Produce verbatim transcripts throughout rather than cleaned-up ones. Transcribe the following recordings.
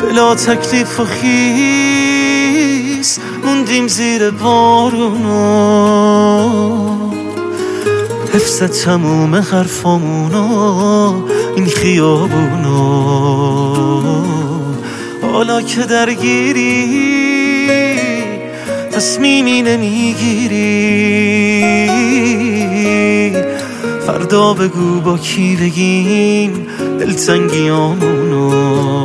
بلا تکلیف و خیس موندیم زیر بارونا، حفظ تموم حرفامونا این خیابونا. حالا که درگیری تصمیمی نمیگیری، فردا بگو با کی بگیم دلتنگیامونو.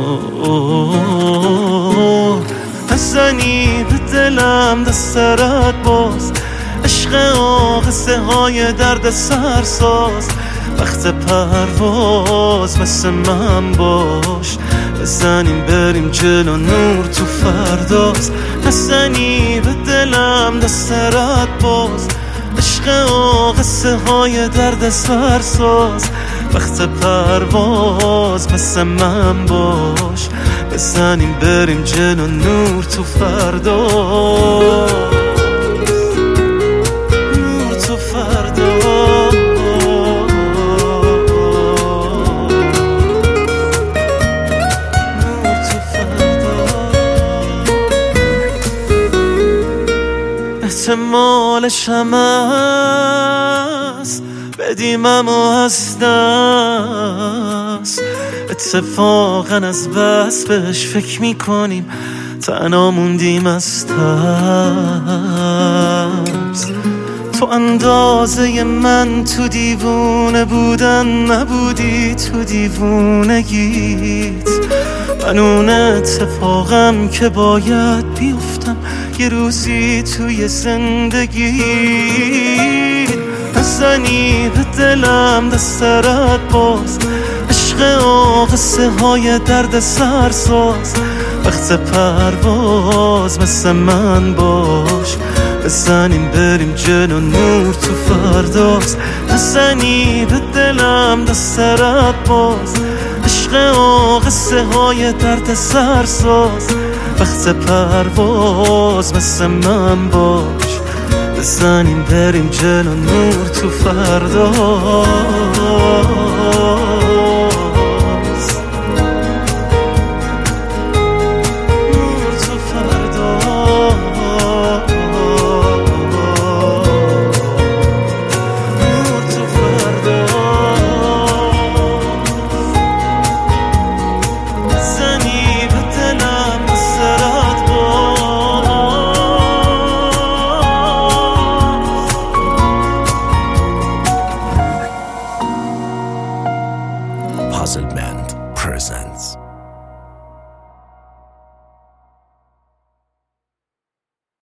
نزنی به دلم دسترت باز، عشق آقصه های درد سرساز. وقت پرواز مثل من باش، بزنیم بریم جلو نور تو فرداست. نزنی به دلم دسترت باز، عشق آقصه های درد سرساز. وقت پرواز مثل من باش، بزنیم بریم جلو نور تو فرداست. احتمالش هم هست بدیم اما از دست، اتفاقا از بس بهش فکر میکنیم تنها موندیم از ترس. تو اندازه من تو دیوونه بودن نبودی، تو دیوونگیت من اون اتفاقم که باید بیفتم یه روزی توی زندگی. نزنی به دلم دسترت باز، عشق آقصه های درد سرساز. وقت پرواز مثل من باش، بزنیم بریم جلو نور تو فرداست. نزنی به دلم دسترت باز، عشق آقصه های درد سرساز. وقت پرواز مثل من باش، بزنیم بریم جلو نور تو فرداست.